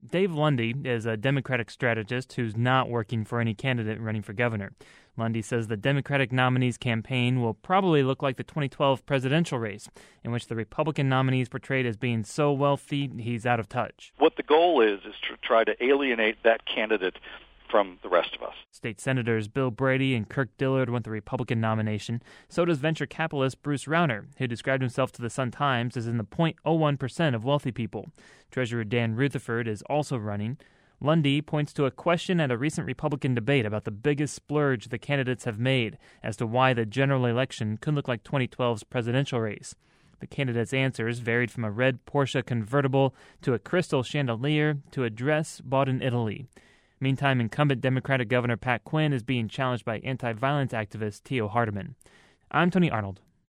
Dave Lundy is a Democratic strategist who's not working for any candidate running for governor. Lundy says the Democratic nominee's campaign will probably look like the 2012 presidential race, in which the Republican nominee is portrayed as being so wealthy he's out of touch. What the goal is to try to alienate that candidate from the rest of us. State Senators Bill Brady and Kirk Dillard want the Republican nomination. So does venture capitalist Bruce Rauner, who described himself to the Sun-Times as in the 0.01% of wealthy people. Treasurer Dan Rutherford is also running. Lundy points to a question at a recent Republican debate about the biggest splurge the candidates have made as to why the general election could look like 2012's presidential race. The candidates' answers varied from a red Porsche convertible to a crystal chandelier to a dress bought in Italy. Meantime, incumbent Democratic Governor Pat Quinn is being challenged by anti-violence activist Theo Hardiman. I'm Tony Arnold.